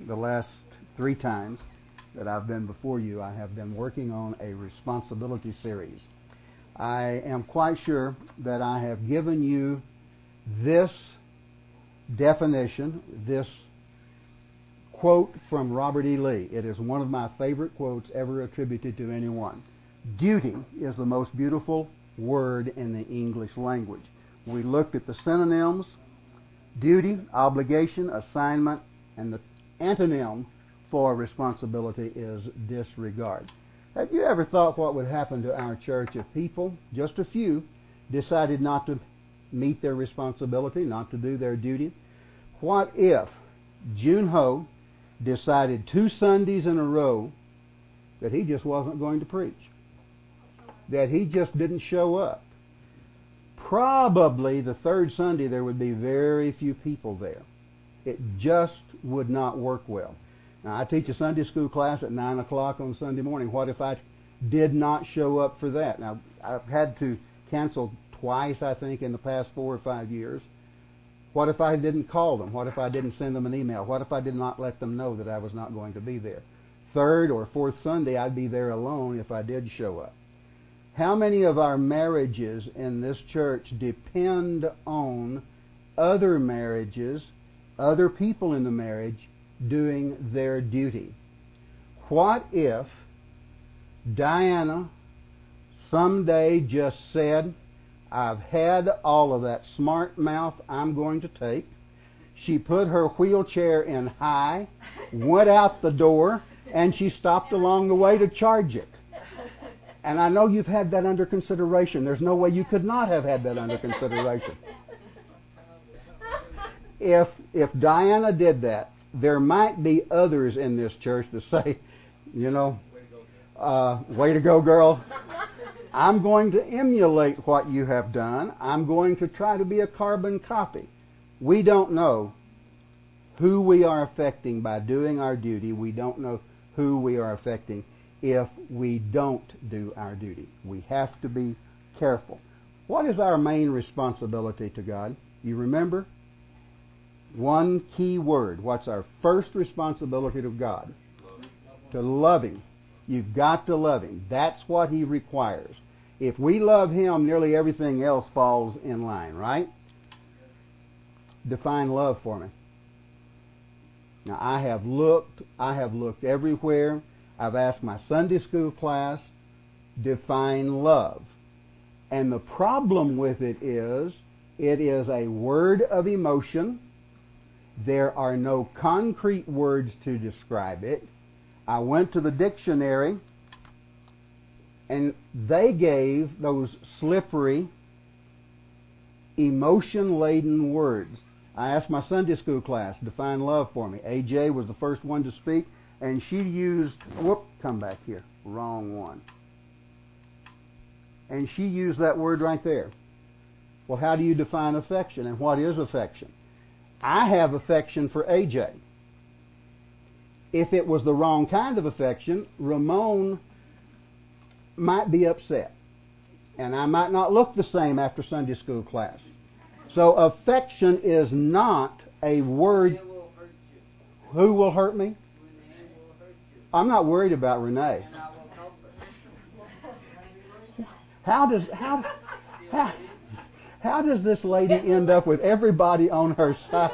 the last 3 times that I've been before you, I have been working on a responsibility series. I am quite sure that I have given you this definition, this quote from Robert E. Lee. It is one of my favorite quotes ever attributed to anyone. Duty is the most beautiful word in the English language. We looked at the synonyms: duty, obligation, assignment, and the antonym for responsibility is disregard. Have you ever thought what would happen to our church if people, just a few, decided not to meet their responsibility, not to do their duty? What if June Ho decided 2 Sundays in a row that he just wasn't going to preach, that he just didn't show up? Probably the 3rd Sunday there would be very few people there. It just would not work well. Now, I teach a Sunday school class at 9 o'clock on Sunday morning. What if I did not show up for that? Now, I've had to cancel twice, I think, in the past 4 or 5 years. What if I didn't call them? What if I didn't send them an email? What if I did not let them know that I was not going to be there? 3rd or 4th Sunday, I'd be there alone if I did show up. How many of our marriages in this church depend on other marriages, other people in the marriage, doing their duty? What if Diana someday just said, I've had all of that smart mouth I'm going to take. She put her wheelchair in high, went out the door, and she stopped along the way to charge it. And I know you've had that under consideration. There's no way you could not have had that under consideration. If Diana did that, there might be others in this church to say, way to go, girl. I'm going to emulate what you have done. I'm going to try to be a carbon copy. We don't know who we are affecting by doing our duty. We don't know who we are affecting if we don't do our duty. We have to be careful. What is our main responsibility to God? You remember? One key word. What's our first responsibility to God? To love Him. You've got to love Him. That's what He requires. If we love Him, nearly everything else falls in line, right? Define love for me. Now, I have looked everywhere. I've asked my Sunday school class, define love. And the problem with it is a word of emotion. There are no concrete words to describe it. I went to the dictionary, and they gave those slippery, emotion-laden words. I asked my Sunday school class, define love for me. AJ was the first one to speak, and she used, come back here, wrong one. And she used that word right there. Well, how do you define affection, and what is affection? I have affection for AJ. If it was the wrong kind of affection, Ramon might be upset. And I might not look the same after Sunday school class. So affection is not a word. Who will hurt me? I'm not worried about Renee. How does this lady end up with everybody on her side?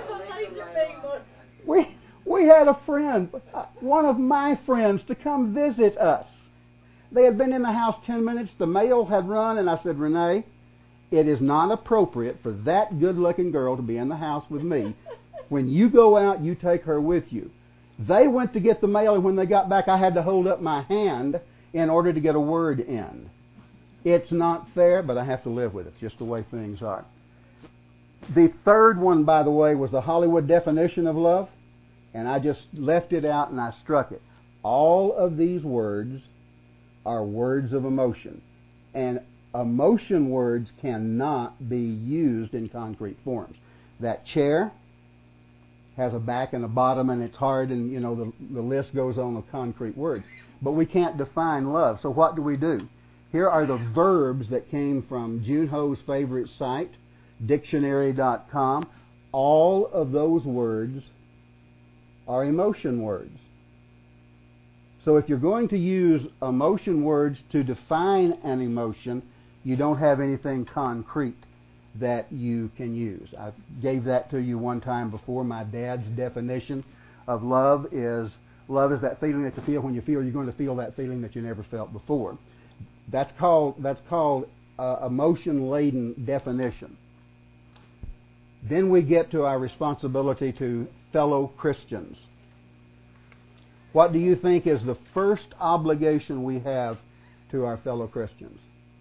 We had a friend, one of my friends, to come visit us. They had been in the house 10 minutes. The mail had run, and I said, Renee, it is not appropriate for that good-looking girl to be in the house with me. When you go out, you take her with you. They went to get the mail, and when they got back, I had to hold up my hand in order to get a word in. It's not fair, but I have to live with it. It's just the way things are. The third one, by the way, was the Hollywood definition of love, and I just left it out and I struck it. All of these words are words of emotion, and emotion words cannot be used in concrete forms. That chair has a back and a bottom, and it's hard, and the list goes on of concrete words. But we can't define love. So what do? Here are the verbs that came from June Ho's favorite site, dictionary.com. All of those words are emotion words. So if you're going to use emotion words to define an emotion, you don't have anything concrete that you can use. I gave that to you one time before. My dad's definition of love is that feeling that you feel when you feel you're going to feel that feeling that you never felt before. That's called emotion-laden definition. Then we get to our responsibility to fellow Christians. What do you think is the first obligation we have to our fellow Christians?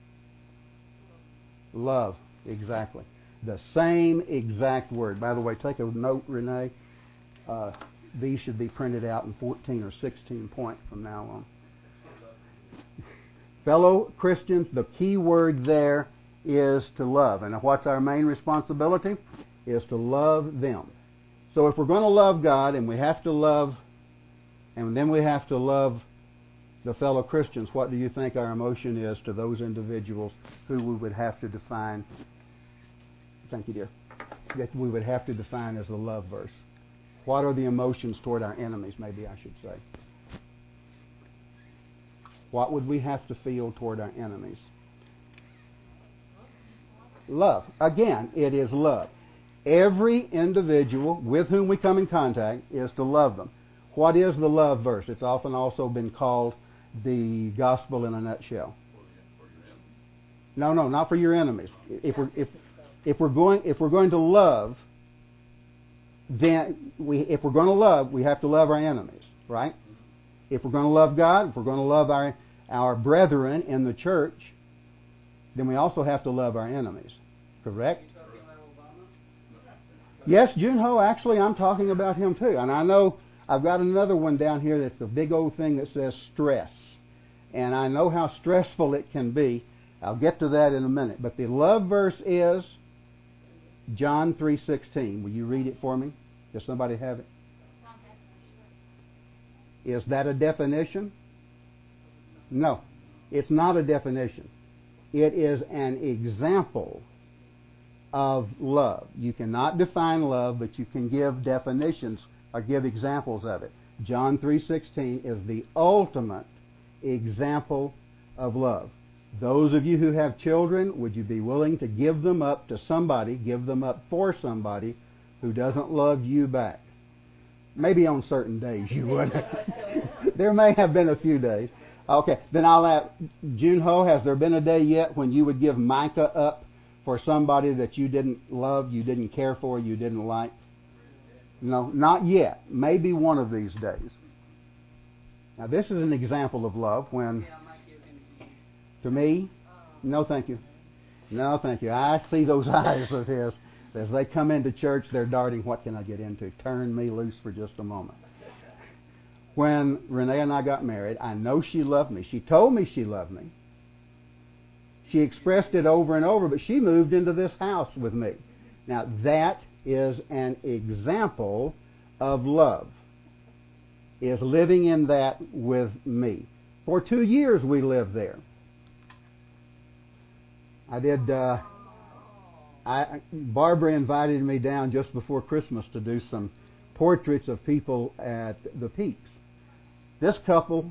Love, exactly. The same exact word. By the way, take a note, Renee. These should be printed out in 14 or 16 point from now on. Fellow Christians, the key word there is to love. And what's our main responsibility? Is to love them. So if we're going to love God, and we have to love, and then we have to love the fellow Christians, what do you think our emotion is to those individuals who we would have to define, thank you dear, that we would have to define as the love verse? What are the emotions toward our enemies, maybe I should say? What would we have to feel toward our enemies? Love. Again, it is love. Every individual with whom we come in contact is to love them. What is the love verse? It's often also been called the gospel in a nutshell. No, not for your enemies. If we're going to love, then if we're going to love, we have to love our enemies, right? If we're going to love God, if we're going to love our brethren in the church, then we also have to love our enemies. Correct? Yes, Junho, actually I'm talking about him too. And I know I've got another one down here that's a big old thing that says stress. And I know how stressful it can be. I'll get to that in a minute. But the love verse is John 3:16. Will you read it for me? Does somebody have it? Is that a definition? No, it's not a definition. It is an example of love. You cannot define love, but you can give definitions or give examples of it. John 3:16 is the ultimate example of love. Those of you who have children, would you be willing to give them up to somebody, give them up for somebody who doesn't love you back? Maybe on certain days you would. There may have been a few days. Okay, then I'll ask, Junho, has there been a day yet when you would give Micah up for somebody that you didn't love, you didn't care for, you didn't like? No, not yet. Maybe one of these days. Now this is an example of love when, to me, no thank you. No thank you. I see those eyes of his. As they come into church, they're darting, what can I get into? Turn me loose for just a moment. When Renee and I got married, I know she loved me. She told me she loved me. She expressed it over and over, but she moved into this house with me. Now that is an example of love, is living in that with me. For 2 years we lived there. Barbara invited me down just before Christmas to do some portraits of people at the Peaks. This couple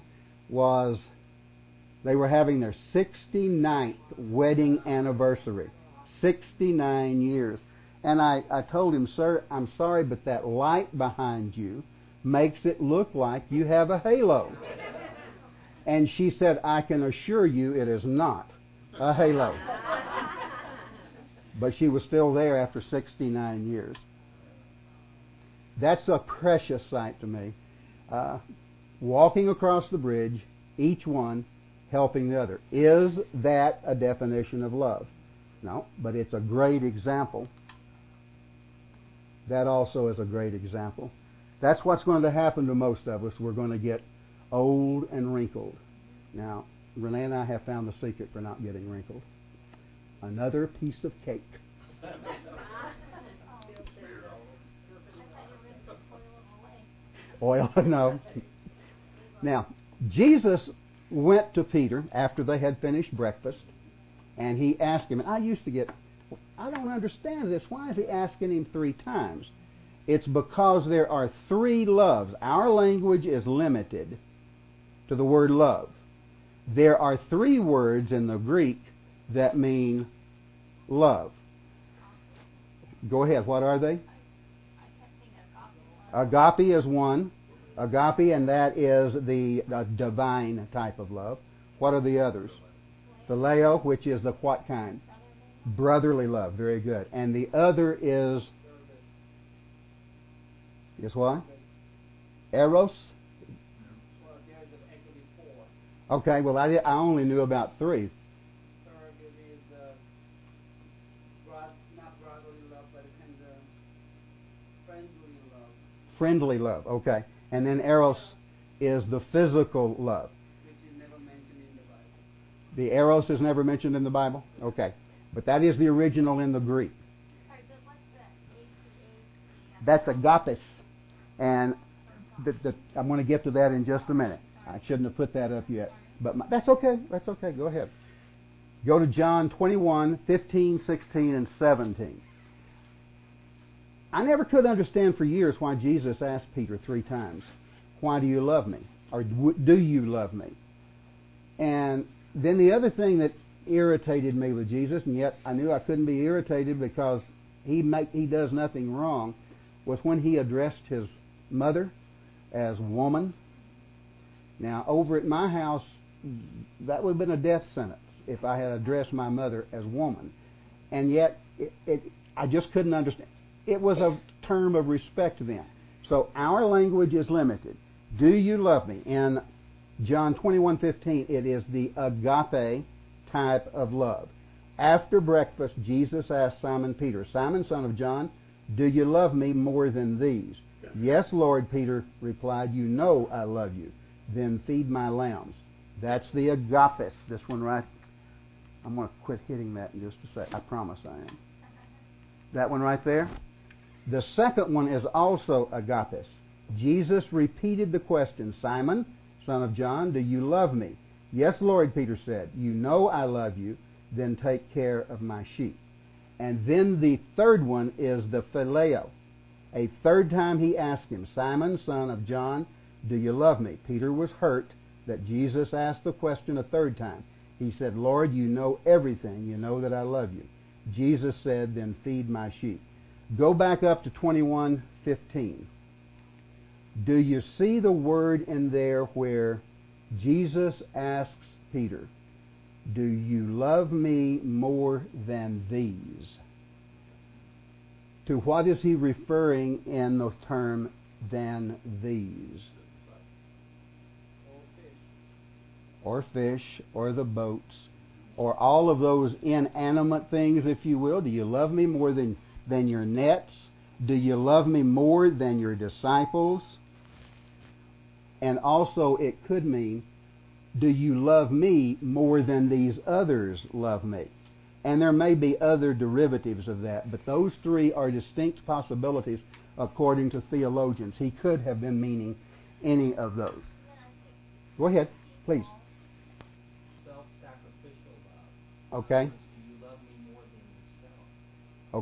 they were having their 69th wedding anniversary. 69 years. And I told him, sir, I'm sorry, but that light behind you makes it look like you have a halo. And she said, I can assure you it is not a halo. But she was still there after 69 years. That's a precious sight to me. Walking across the bridge, each one helping the other. Is that a definition of love? No, but it's a great example. That also is a great example. That's what's going to happen to most of us. We're going to get old and wrinkled. Now, Renee and I have found the secret for not getting wrinkled. Another piece of cake. Oil, no. Now, Jesus went to Peter after they had finished breakfast, and he asked him, and I don't understand this. Why is he asking him 3 times? It's because there are three loves. Our language is limited to the word love. There are three words in the Greek that mean love. Go ahead. What are they? Agape is one. Agape, and that is the divine type of love. What are the others? Phileo, which is the what kind? Brotherly love. Very good. And the other is what? Eros? Okay, well, I only knew about three. Third is not brotherly love, but kind of friendly love. Friendly love, okay. And then Eros is the physical love. Which is never mentioned in the Bible. The Eros is never mentioned in the Bible? Okay. But that is the original in the Greek. Sorry, but what's the That's agapes. And I'm going to get to that in just a minute. I shouldn't have put that up yet. But that's okay. That's okay. Go ahead. Go to John 21, 15, 16, and 17. I never could understand for years why Jesus asked Peter 3 times, "Why do you love me?" Or "Do you love me?" And then the other thing that irritated me with Jesus, and yet I knew I couldn't be irritated because he does nothing wrong, was when he addressed his mother as woman. Now, over at my house, that would have been a death sentence if I had addressed my mother as woman. And yet, I just couldn't understand. It was a term of respect then. So our language is limited. Do you love me? In John 21:15, it is the agape type of love. After breakfast, Jesus asked Simon Peter, "Simon, son of John, do you love me more than these?" "Yes, Lord," Peter replied, "you know I love you. Then feed my lambs." That's the agapes, this one right. I'm going to quit hitting that in just a sec. I promise I am. That one right there. The second one is also agapes. Jesus repeated the question, "Simon, son of John, do you love me?" "Yes, Lord," Peter said, "you know I love you. Then take care of my sheep." And then the third one is the phileo. A third time he asked him, "Simon, son of John, do you love me?" Peter was hurt that Jesus asked the question a third time. He said, "Lord, you know everything. You know that I love you." Jesus said, "Then feed my sheep." Go back up to 21:15. Do you see the word in there where Jesus asks Peter, "Do you love me more than these?" To what is he referring in the term "than these"? Or fish, or the boats, or all of those inanimate things, if you will. Do you love me more than your nets? Do you love me more than your disciples? And also it could mean, do you love me more than these others love me? And there may be other derivatives of that, but those three are distinct possibilities according to theologians. He could have been meaning any of those. Go ahead, please. Self-sacrificial love. Okay. Do you love me more than yourself?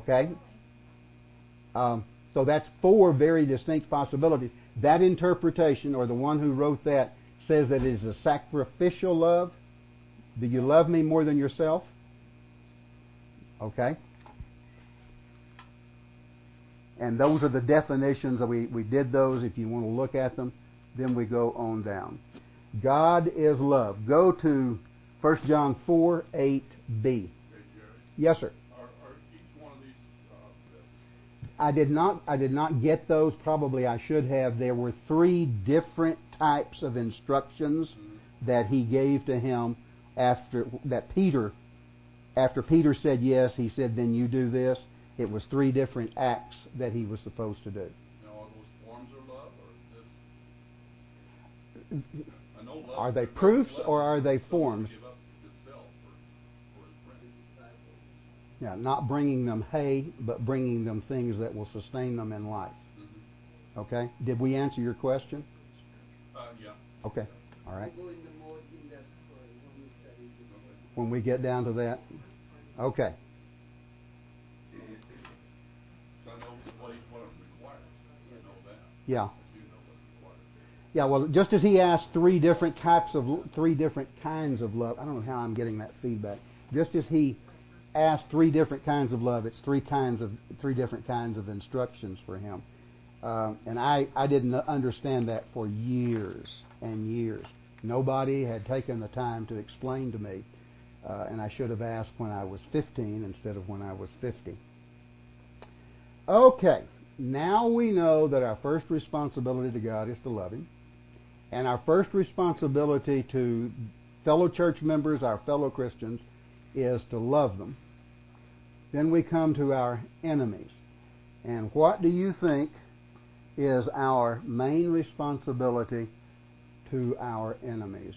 Okay. So that's 4 very distinct possibilities. That interpretation, or the one who wrote that, says that it is a sacrificial love. Do you love me more than yourself? Okay. And those are the definitions. We did those. If you want to look at them, then we go on down. God is love. Go to 1 John 4:8b. Hey, Jerry. Yes, sir. Are each one of these I did not get those. Probably I should have. There were 3 different types of instructions that he gave to him after Peter said yes, he said, "Then you do this." It was 3 different acts that he was supposed to do. now are those forms of love, or this? I know love. Are they there's proofs love, or are they someone forms? Give up itself for his friend. Yeah, not bringing them hay, but bringing them things that will sustain them in life. Mm-hmm. Okay? Did we answer your question? Yeah. Okay. All right. We'll go into more in depth when we study this. When we get down to that. Okay. So I know what it requires. Yeah. You know what's required. Yeah, well, just as he asked three different kinds of love. I don't know how I'm getting that feedback. Just as he asked three different kinds of love, it's three different kinds of instructions for him. And I didn't understand that for years and years. Nobody had taken the time to explain to me, and I should have asked when I was 15 instead of when I was 50. Okay, now we know that our first responsibility to God is to love Him, and our first responsibility to fellow church members, our fellow Christians, is to love them. Then we come to our enemies. And what do you think is our main responsibility to our enemies?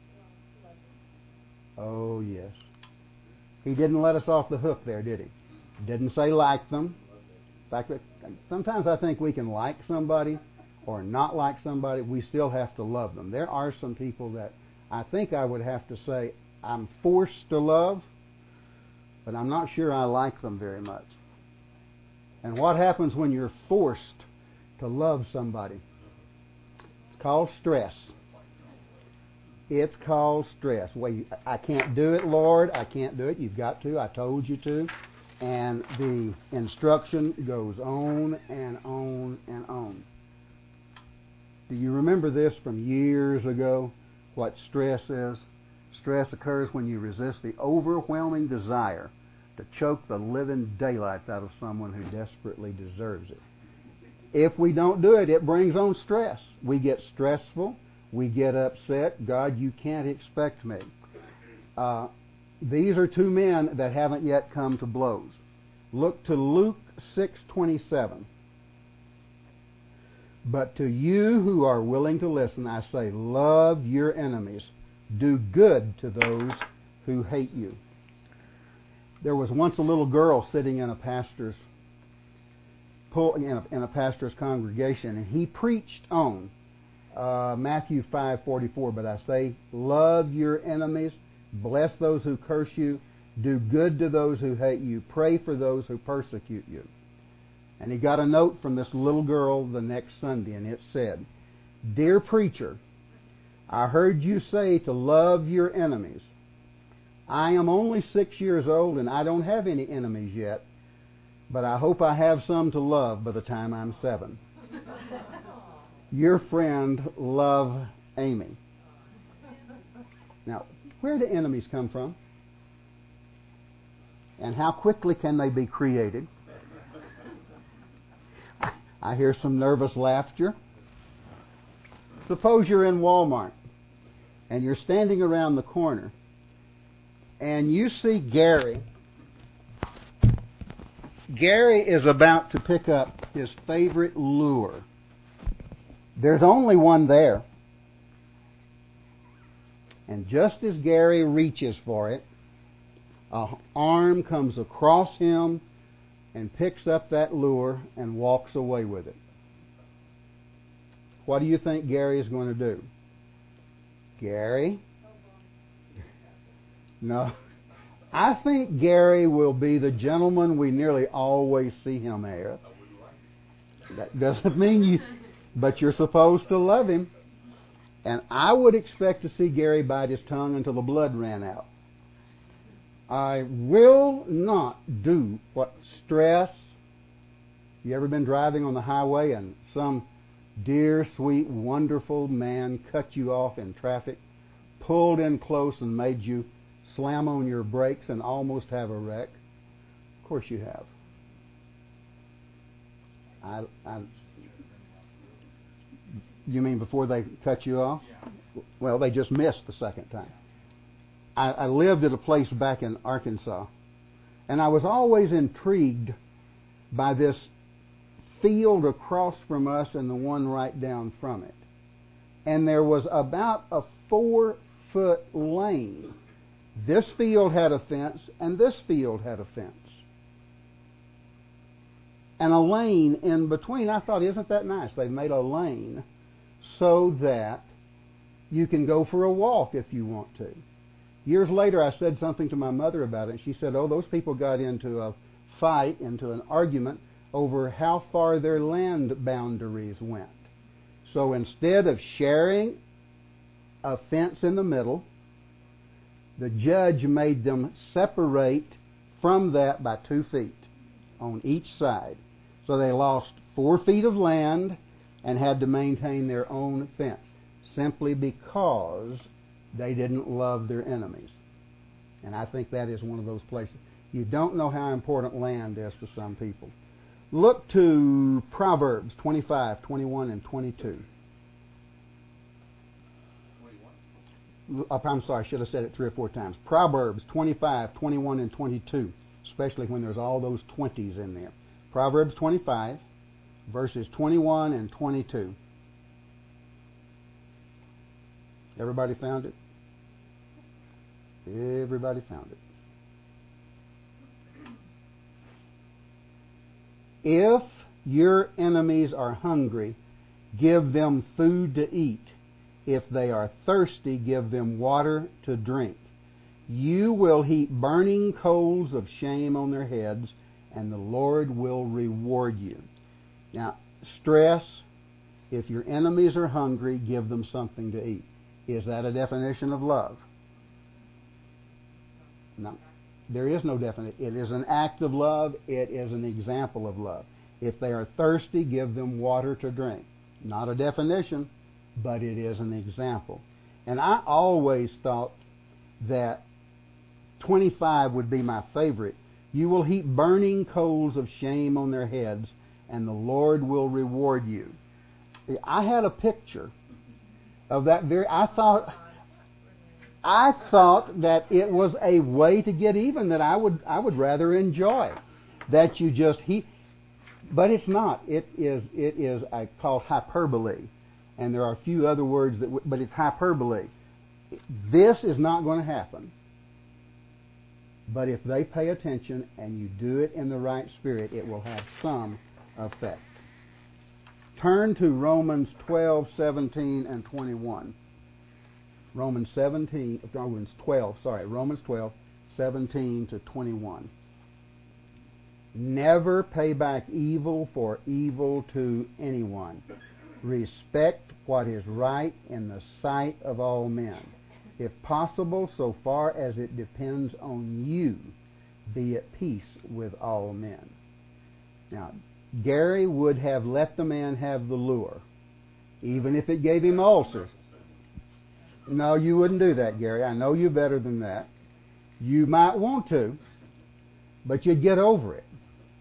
Oh, yes. He didn't let us off the hook there, did he? Didn't say like them. In fact, sometimes I think we can like somebody or not like somebody. We still have to love them. There are some people that I think I would have to say I'm forced to love, but I'm not sure I like them very much. And what happens when you're forced to love somebody? It's called stress. It's called stress. Well, I can't do it, Lord. I can't do it. You've got to. I told you to. And the instruction goes on and on and on. Do you remember this from years ago, what stress is? Stress occurs when you resist the overwhelming desire to choke the living daylights out of someone who desperately deserves it. If we don't do it, it brings on stress. We get stressful. We get upset. God, you can't expect me. These are two men that haven't yet come to blows. Look to Luke 6:27. But to you who are willing to listen, I say, love your enemies. Do good to those who hate you. There was once a little girl sitting in a pastor's congregation, and he preached on Matthew 5:44. But I say, love your enemies, bless those who curse you, do good to those who hate you, pray for those who persecute you. And he got a note from this little girl the next Sunday, and it said, Dear preacher, I heard you say to love your enemies. I am only 6 years old and I don't have any enemies yet, but I hope I have some to love by the time I'm 7. Your friend, Love Amy. Now, where do enemies come from? And how quickly can they be created? I hear some nervous laughter. Suppose you're in Walmart and you're standing around the corner and you see Gary. Gary is about to pick up his favorite lure. There's only one there. And just as Gary reaches for it, an arm comes across him and picks up that lure and walks away with it. What do you think Gary is going to do? Gary? No. I think Gary will be the gentleman we nearly always see him as. That doesn't mean you, but you're supposed to love him. And I would expect to see Gary bite his tongue until the blood ran out. I will not do what stress. You ever been driving on the highway and some dear, sweet, wonderful man cut you off in traffic, pulled in close and made you slam on your brakes and almost have a wreck? Of course you have. You mean before they cut you off? Well, they just missed the second time. I lived at a place back in Arkansas, and I was always intrigued by this field across from us and the one right down from it. And there was about a 4-foot lane. This field had a fence, and this field had a fence. And a lane in between. I thought, isn't that nice? They've made a lane so that you can go for a walk if you want to. Years later, I said something to my mother about it, and she said, oh, those people got into a fight, into an argument over how far their land boundaries went. So instead of sharing a fence in the middle, the judge made them separate from that by 2 feet on each side. So they lost 4 feet of land and had to maintain their own fence, simply because they didn't love their enemies. And I think that is one of those places. You don't know how important land is to some people. Look to Proverbs 25, 21, and 22. 21? I'm sorry, I should have said it 3 or 4 times. Proverbs 25, 21, and 22, especially when there's all those 20s in there. Proverbs 25, verses 21 and 22. Everybody found it? Everybody found it. If your enemies are hungry, give them food to eat. If they are thirsty, give them water to drink. You will heap burning coals of shame on their heads, and the Lord will reward you. Now, stress, if your enemies are hungry, give them something to eat. Is that a definition of love? No. There is no definition. It is an act of love. It is an example of love. If they are thirsty, give them water to drink. Not a definition, but it is an example. And I always thought that 25 would be my favorite. You will heap burning coals of shame on their heads, and the Lord will reward you. I had a picture of that very... I thought that it was a way to get even that I would rather enjoy. That you just heap... But it's not. It is called hyperbole. And there are a few other words but it's hyperbole. This is not going to happen. But if they pay attention and you do it in the right spirit, it will have some effect. Turn to Romans 12, 17, and 21. Romans 12, 17 to 21. Never pay back evil for evil to anyone. Respect what is right in the sight of all men. If possible, so far as it depends on you, be at peace with all men. Now, Gary would have let the man have the lure, even if it gave him ulcers. No, you wouldn't do that, Gary. I know you better than that. You might want to, but you'd get over it.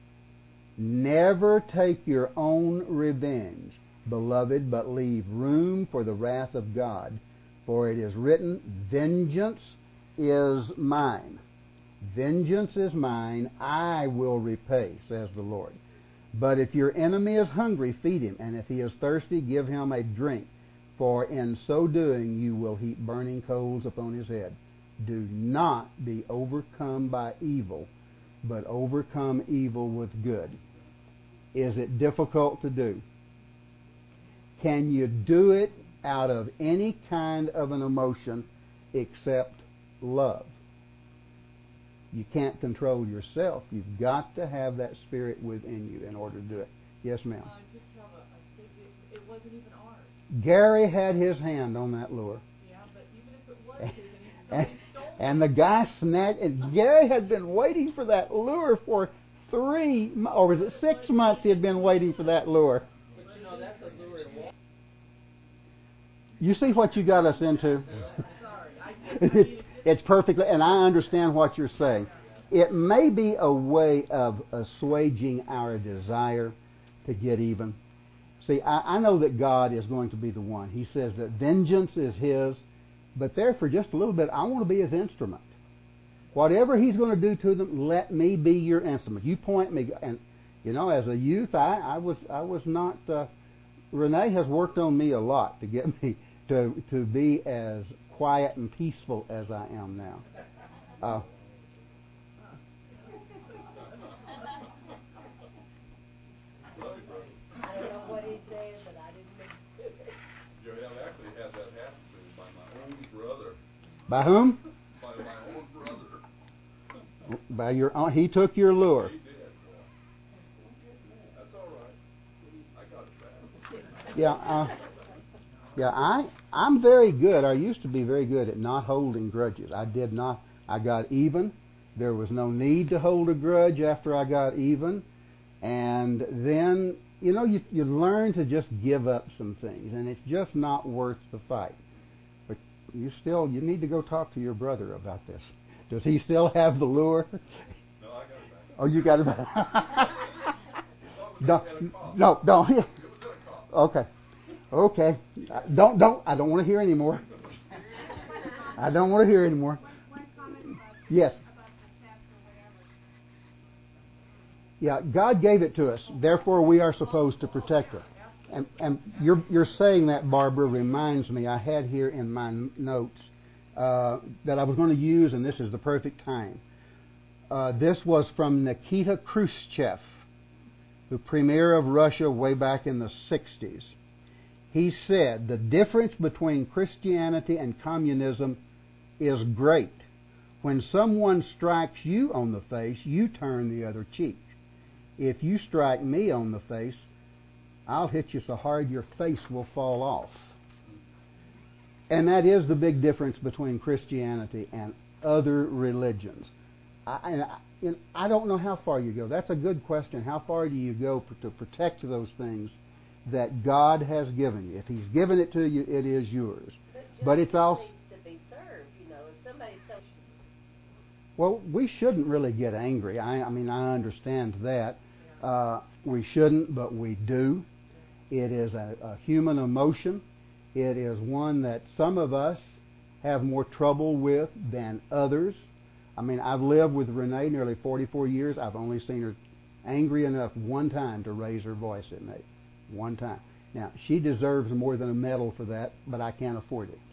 Never take your own revenge, beloved, but leave room for the wrath of God. For it is written, vengeance is mine. Vengeance is mine, I will repay, says the Lord. But if your enemy is hungry, feed him, and if he is thirsty, give him a drink. For in so doing you will heap burning coals upon his head. Do not be overcome by evil, but overcome evil with good. Is it difficult to do? Can you do it out of any kind of an emotion except love? You can't control yourself. You've got to have that spirit within you in order to do it. Yes, ma'am. Just have a statement. It wasn't even ours. Gary had his hand on that lure. Yeah, but even if it was his, and the guy snatched it. Gary had been waiting for that lure for 3, or was it 6 months he had been waiting for that lure. But you know, that's a lure in water. You see what you got us into? sorry. It's perfectly, and I understand what you're saying. It may be a way of assuaging our desire to get even. See, I know that God is going to be the one. He says that vengeance is His, but there for just a little bit, I want to be His instrument. Whatever He's going to do to them, let me be your instrument. You point me, and you know, as a youth, I was not. Renee has worked on me a lot to get me to be as quiet and peaceful as I am now. I don't know what he's saying, but I didn't mean to. Joel actually had that happen to me by my own brother. By whom? By my own brother. By your own. He took your lure. He did. I'm very good. I used to be very good at not holding grudges. I did not. I got even. There was no need to hold a grudge after I got even. And then, you learn to just give up some things, and it's just not worth the fight. But you need to go talk to your brother about this. Does he still have the lure? No, I got it back. Oh, you got it back. Don't. Okay. Don't. I don't want to hear anymore. I don't want to hear anymore. One comment about Yes. about the theft or whatever. Yeah, God gave it to us. Therefore, we are supposed to protect it. And you're saying that, Barbara, reminds me. I had here in my notes that I was going to use, and this is the perfect time. This was from Nikita Khrushchev, the premier of Russia way back in the 60s. He said, the difference between Christianity and communism is great. When someone strikes you on the face, you turn the other cheek. If you strike me on the face, I'll hit you so hard your face will fall off. And that is the big difference between Christianity and other religions. I don't know how far you go. That's a good question. How far do you go to protect those things that God has given you? If He's given it to you, it is yours. But it's also needs to be served. If somebody tells you. Well, we shouldn't really get angry. I understand that. We shouldn't, but we do. It is a human emotion. It is one that some of us have more trouble with than others. I've lived with Renee nearly 44 years. I've only seen her angry enough one time to raise her voice at me. One time. Now, she deserves more than a medal for that, but I can't afford it.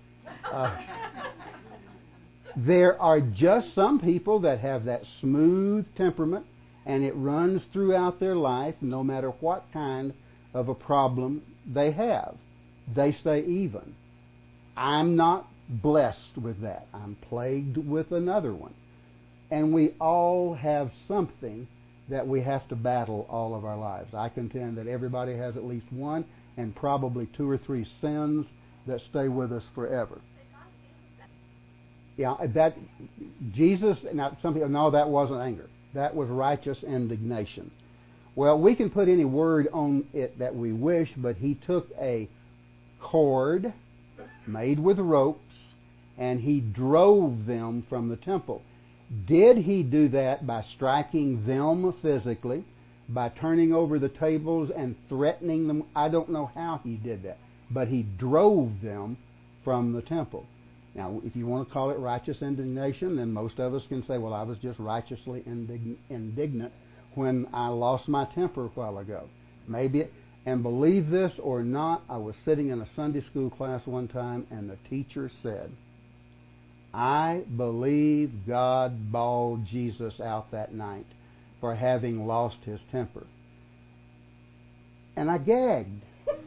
There are just some people that have that smooth temperament, and it runs throughout their life no matter what kind of a problem they have. They stay even. I'm not blessed with that. I'm plagued with another one. And we all have something that we have to battle all of our lives. I contend that everybody has at least one and probably 2 or 3 sins that stay with us forever. Yeah, that Jesus. Now, some people, no, that wasn't anger. That was righteous indignation. Well, we can put any word on it that we wish, but He took a cord made with ropes and He drove them from the temple. Did He do that by striking them physically, by turning over the tables and threatening them? I don't know how He did that, but He drove them from the temple. Now, if you want to call it righteous indignation, then most of us can say, well, I was just righteously indignant when I lost my temper a while ago. Maybe, and believe this or not, I was sitting in a Sunday school class one time, and the teacher said, I believe God bawled Jesus out that night for having lost his temper. And I gagged.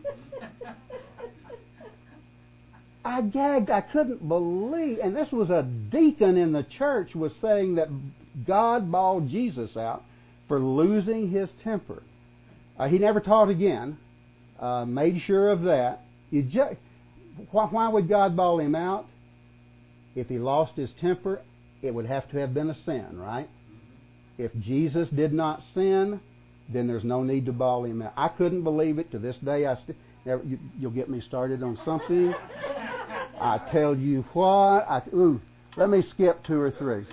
I gagged. I couldn't believe. And this was a deacon in the church was saying that God bawled Jesus out for losing his temper. He never taught again. Made sure of that. Why would God bawl him out? If he lost his temper, it would have to have been a sin, right? If Jesus did not sin, then there's no need to bawl him out. I couldn't believe it. To this day, you'll get me started on something. I tell you what. Let me skip 2 or 3.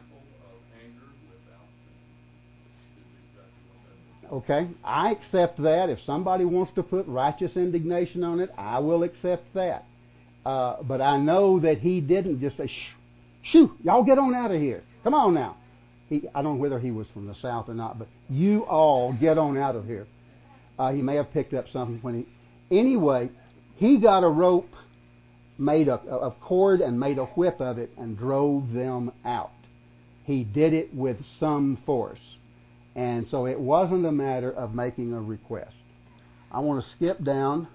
Okay, I accept that. If somebody wants to put righteous indignation on it, I will accept that. But I know that he didn't just say, shoo, y'all get on out of here. Come on now. I don't know whether he was from the South or not, but you all get on out of here. He may have picked up something when Anyway, he got a rope, made a cord and made a whip of it and drove them out. He did it with some force. And so it wasn't a matter of making a request. I want to skip down.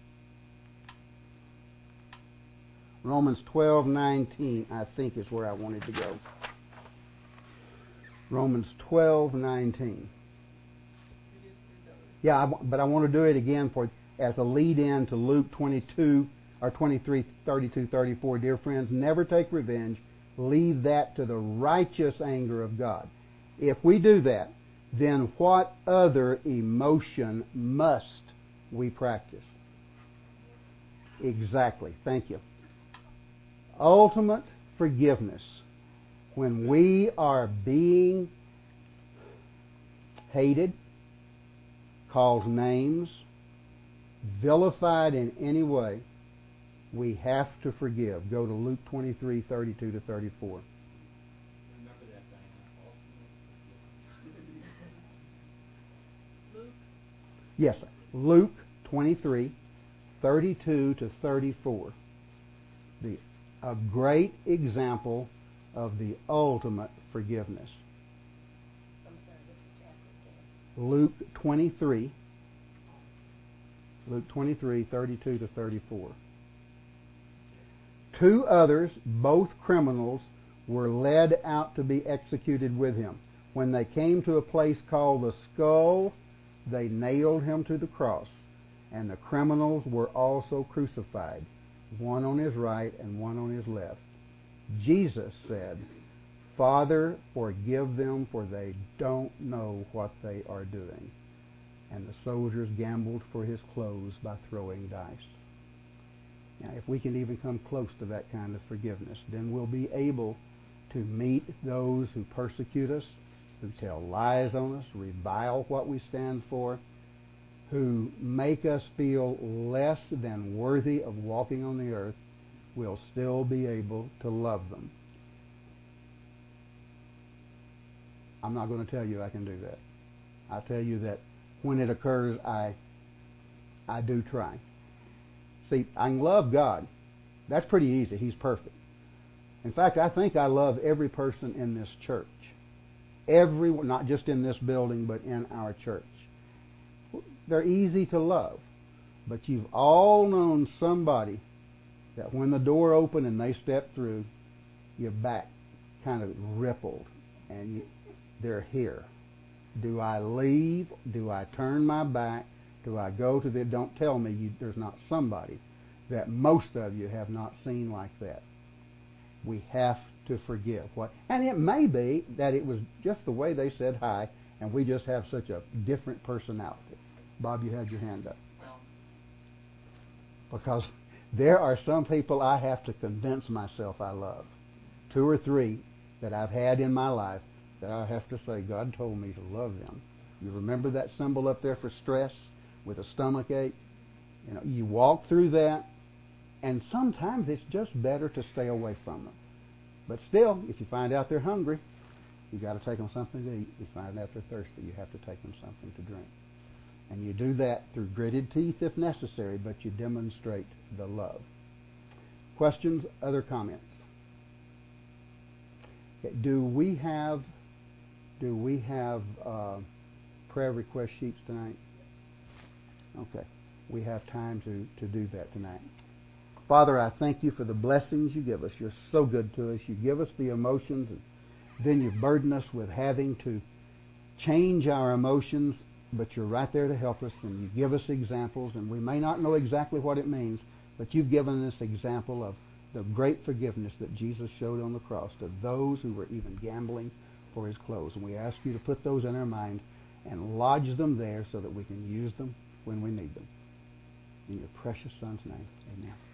Romans 12:19, I think, is where I wanted to go. Romans 12:19. Yeah, but I want to do it again as a lead-in to Luke 22 or 23, 32, 34. Dear friends, never take revenge. Leave that to the righteous anger of God. If we do that, then what other emotion must we practice? Exactly. Thank you. Ultimate forgiveness. When we are being hated, called names, vilified in any way, we have to forgive. Go to Luke 23, 32 to 34. Remember that, Diana. Luke, Yes, Luke 23, 32 to 34. A great example of the ultimate forgiveness. I'm sorry, what's the chapter again? Luke 23, 32 to 34. Two others, both criminals, were led out to be executed with him. When they came to a place called the Skull, they nailed him to the cross, and the criminals were also crucified, one on his right and one on his left. Jesus said, Father, forgive them, for they don't know what they are doing. And the soldiers gambled for his clothes by throwing dice. Now, if we can even come close to that kind of forgiveness, then we'll be able to meet those who persecute us, who tell lies on us, revile what we stand for, who make us feel less than worthy of walking on the earth. We'll still be able to love them. I'm not going to tell you I can do that. I tell you that when it occurs, I do try. See, I can love God. That's pretty easy. He's perfect. In fact, I think I love every person in this church. Everyone, not just in this building, but in our church. They're easy to love. But you've all known somebody that when the door opened and they stepped through, your back kind of rippled and they're here. Do I leave? Do I turn my back? Do I go to the... Don't tell me there's not somebody that most of you have not seen like that. We have to forgive. And it may be that it was just the way they said hi, and we just have such a different personality. Bob, you had your hand up. Because there are some people I have to convince myself I love. 2 or 3 that I've had in my life that I have to say, God told me to love them. You remember that symbol up there for stress with a stomach ache? You know, you walk through that, and sometimes it's just better to stay away from them. But still, if you find out they're hungry, you got to take them something to eat. You find out they're thirsty, you have to take them something to drink. And you do that through gritted teeth if necessary, but you demonstrate the love. Questions, other comments? Okay, do we have prayer request sheets tonight? Okay. We have time to do that tonight. Father, I thank you for the blessings you give us. You're so good to us. You give us the emotions, and then you burden us with having to change our emotions, but you're right there to help us, and you give us examples, and we may not know exactly what it means, but you've given us example of the great forgiveness that Jesus showed on the cross to those who were even gambling for his clothes. And we ask you to put those in our mind and lodge them there so that we can use them when we need them. In your precious Son's name, amen.